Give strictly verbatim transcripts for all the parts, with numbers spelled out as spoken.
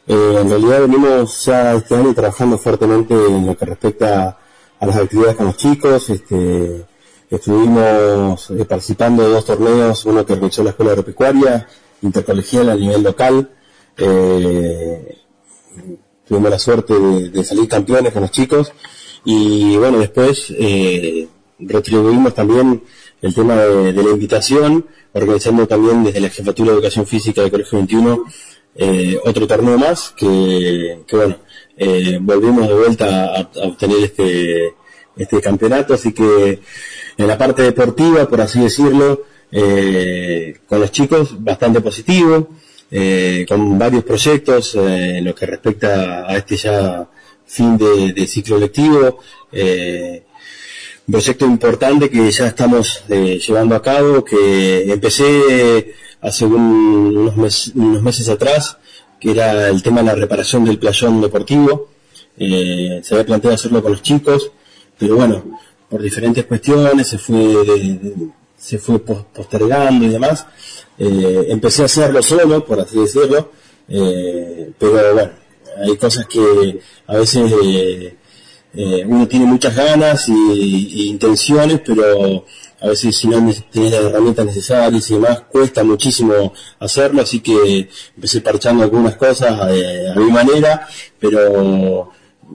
Eh, en realidad venimos ya este año trabajando fuertemente en lo que respecta a las actividades con los chicos. Este, estuvimos eh, participando de dos torneos, uno que organizó la Escuela Agropecuaria, intercolegial a nivel local. Eh, tuvimos la suerte de, de salir campeones con los chicos y bueno, después eh, retribuimos también el tema de, de la invitación, organizando también desde la Jefatura de Educación Física del Colegio veintiuno eh, otro torneo más que, que bueno, eh, volvimos de vuelta a, a obtener este, este campeonato, así que en la parte deportiva, por así decirlo, eh, con los chicos bastante positivo, eh, con varios proyectos eh, en lo que respecta a este ya fin de, de ciclo lectivo, eh, un proyecto importante que ya estamos eh, llevando a cabo, que empecé hace un, unos, mes, unos meses atrás, que era el tema de la reparación del playón deportivo. Eh, se había planteado hacerlo con los chicos, pero bueno, por diferentes cuestiones se fue de, de, se fue postergando y demás. Eh, empecé a hacerlo solo, por así decirlo, eh, pero bueno, hay cosas que a veces eh, eh, uno tiene muchas ganas y, y intenciones, pero a veces si no tienes las herramientas necesarias y demás, cuesta muchísimo hacerlo, así que empecé parchando algunas cosas eh, a mi manera, pero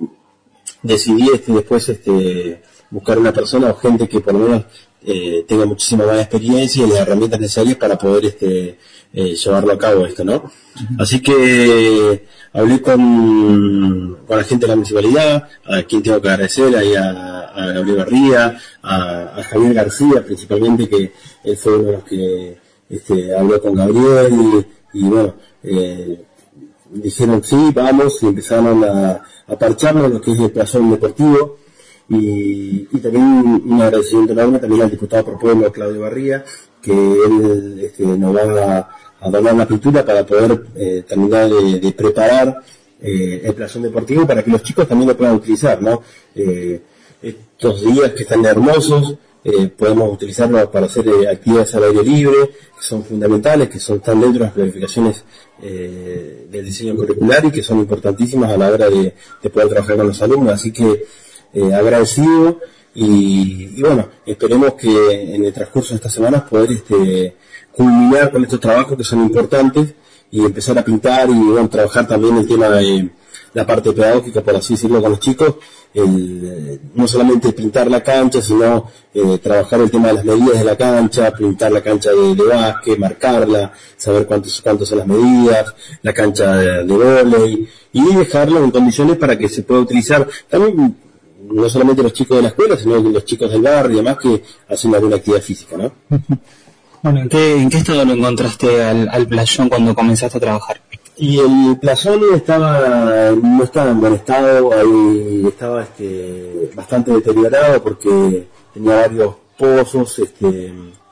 decidí este, después este, buscar una persona o gente que por lo menos eh, tenga muchísima más experiencia y las herramientas necesarias para poder este, eh, llevarlo a cabo esto, ¿no? Uh-huh. Así que hablé con, con la gente de la municipalidad, a quien tengo que agradecer, ahí a, a Gabriel Barría, a, a Javier García principalmente, que él fue uno de los que este, habló con Gabriel y, y bueno, eh, dijeron sí, vamos, y empezaron a, a parcharnos lo que es el playón deportivo. Y, y también un agradecimiento enorme también al diputado por pueblo Claudio Barría, que él este, nos va a, a donar la pintura para poder eh, terminar de, de preparar eh, el playón deportivo para que los chicos también lo puedan utilizar, ¿no? Eh, estos días que están hermosos, eh, podemos utilizarlo para hacer eh, actividades al aire libre, que son fundamentales, que son están dentro de las planificaciones eh, del diseño curricular y que son importantísimas a la hora de, de poder trabajar con los alumnos, así que Eh, agradecido y, y bueno, esperemos que en el transcurso de estas semanas poder este, culminar con estos trabajos que son importantes y empezar a pintar y bueno, trabajar también el tema de la parte pedagógica, por así decirlo, con los chicos, el, no solamente pintar la cancha, sino eh, trabajar el tema de las medidas de la cancha, pintar la cancha de, de básquet, marcarla, saber cuántos, cuántos son las medidas, la cancha de, de vóley y dejarla en condiciones para que se pueda utilizar también, no solamente los chicos de la escuela, sino los chicos del barrio y demás que hacen alguna actividad física, ¿no? Bueno, ¿en qué, en qué estado lo encontraste al, al playón cuando comenzaste a trabajar? Y el playón estaba, no estaba en buen estado, ahí estaba este, bastante deteriorado porque tenía varios pozos, este,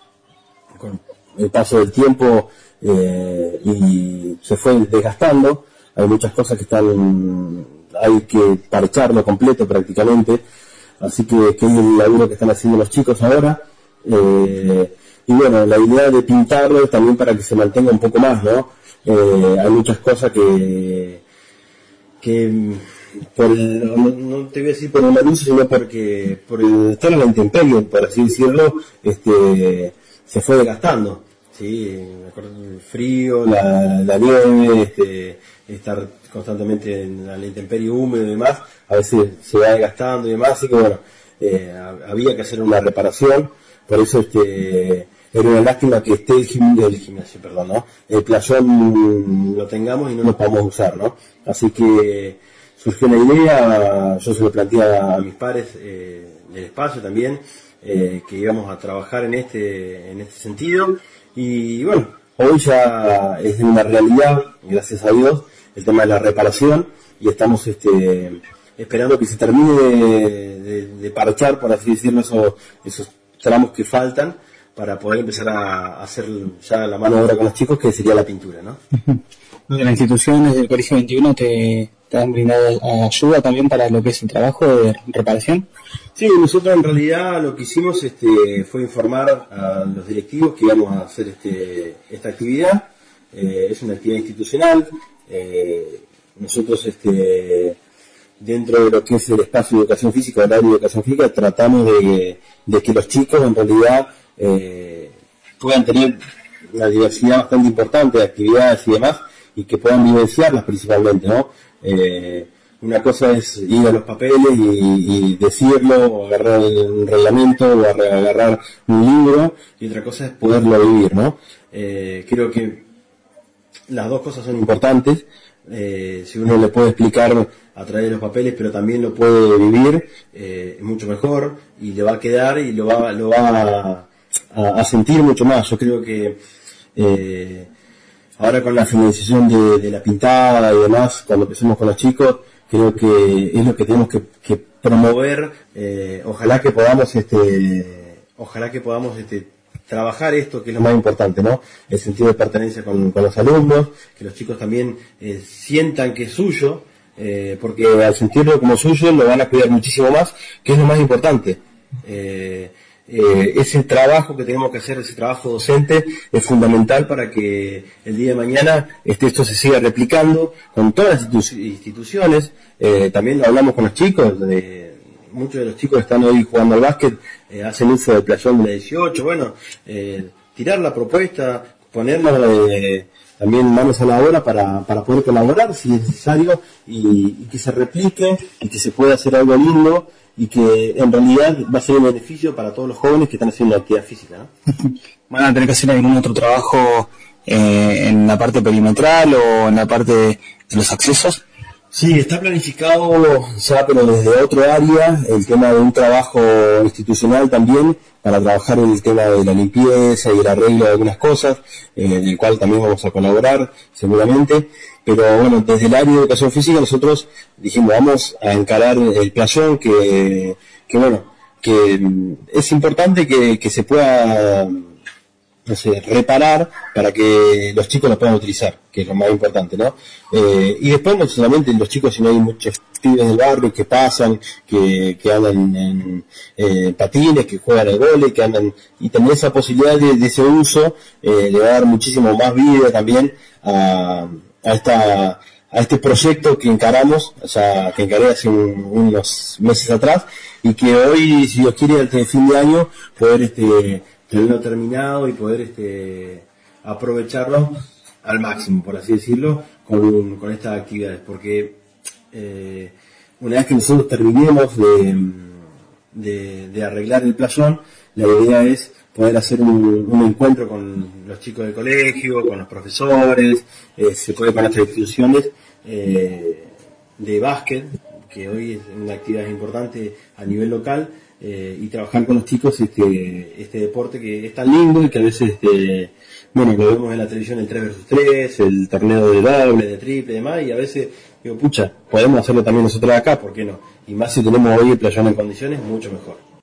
con el paso del tiempo eh, y se fue desgastando, hay muchas cosas que están, hay que parcharlo completo prácticamente, así que, que es el laburo que están haciendo los chicos ahora, eh, y bueno, la idea de pintarlo es también para que se mantenga un poco más, ¿no? Eh, hay muchas cosas que, que por el, no, no te voy a decir por el anuncio, sino porque por el estar en la intemperie, por así decirlo, este, se fue desgastando, ¿sí? Me acuerdo del frío, la, la nieve, este, estar constantemente en la intemperie húmedo y demás, a veces se va desgastando y demás, así que bueno, eh, había que hacer una reparación, por eso este, era una lástima que esté el gimnasio, el gimnasio, perdón, ¿no? El playón lo tengamos y no lo podamos usar, ¿no? Así que surgió la idea, yo se lo planteé a mis pares eh, del espacio también, eh, que íbamos a trabajar en este, en este sentido, y bueno, hoy ya es una realidad, gracias a Dios, el tema de la reparación, y estamos este, esperando que se termine de, de, de parchar, por así decirlo, esos, esos tramos que faltan para poder empezar a hacer ya la mano de obra con los chicos, que sería la pintura, ¿no? ¿De las instituciones del Colegio veintiuno te, te han brindado ayuda también para lo que es el trabajo de reparación? Sí, nosotros en realidad lo que hicimos este, fue informar a los directivos que íbamos a hacer este, esta actividad. Eh, es una actividad institucional, eh, nosotros este dentro de lo que es el espacio de educación física, el área de educación física, tratamos de, de que los chicos en realidad eh, puedan tener una diversidad bastante importante de actividades y demás, y que puedan vivenciarlas principalmente, ¿no? Eh, una cosa es ir a los papeles y, y decirlo, o agarrar un reglamento, o agarrar un libro, y otra cosa es poderlo vivir, ¿no? Eh, creo que las dos cosas son importantes. Eh, si uno le puede explicar a través de los papeles, pero también lo puede vivir, eh, es mucho mejor, y le va a quedar y lo va, lo va a, a, a sentir mucho más. Yo creo que eh, ahora con la finalización de, de la pintada y demás, cuando empecemos con los chicos, creo que es lo que tenemos que, que promover. Eh, ojalá que podamos, este, ojalá que podamos, este, trabajar esto, que es lo más importante, ¿no? El sentido de pertenencia con, con los alumnos, que los chicos también eh, sientan que es suyo, eh, porque al sentirlo como suyo lo van a cuidar muchísimo más, que es lo más importante. Eh, eh, ese trabajo que tenemos que hacer, ese trabajo docente, es fundamental para que el día de mañana este, esto se siga replicando con todas las institu- instituciones. Eh, también lo hablamos con los chicos, de, muchos de los chicos que están hoy jugando al básquet eh, hacen uso del playón de la dieciocho, bueno, eh, tirar la propuesta, ponerla eh, también manos a la obra para, para poder colaborar si es necesario, y, y que se replique, y que se pueda hacer algo lindo, y que en realidad va a ser un beneficio para todos los jóvenes que están haciendo actividad física, ¿no? ¿Van a tener que hacer algún otro trabajo eh, en la parte perimetral o en la parte de los accesos? Sí, está planificado ya, pero desde otro área, el tema de un trabajo institucional también, para trabajar el tema de la limpieza y el arreglo de algunas cosas, eh, del cual también vamos a colaborar seguramente. Pero bueno, desde el área de educación física nosotros dijimos, vamos a encarar el playón, que, que bueno, que es importante que, que se pueda, no sé, reparar para que los chicos lo puedan utilizar, que es lo más importante, ¿no? Eh, y después no solamente los chicos, sino hay muchos pibes del barrio que pasan, que, que andan en eh, patines, que juegan al vóley, que andan, y también esa posibilidad de, de ese uso eh, le va a dar muchísimo más vida también a, a esta a este proyecto que encaramos, o sea, que encaré hace un, unos meses atrás, y que hoy, si Dios quiere, hasta el fin de año, poder este tenerlo terminado y poder este aprovecharlo al máximo, por así decirlo, con, con estas actividades, porque eh, una vez que nosotros terminemos de, de, de arreglar el playón, la idea es poder hacer un, un encuentro con los chicos del colegio, con los profesores, eh, se puede con las instituciones eh, de básquet, que hoy es una actividad importante a nivel local, eh, y trabajar con los chicos este, este deporte que es tan lindo y que a veces, este, bueno, lo vemos en la televisión, el tres versus tres, el torneo de doble, de triple y demás, y a veces digo, pucha, podemos hacerlo también nosotros acá, ¿por qué no? Y más si tenemos hoy el playón en condiciones, mucho mejor.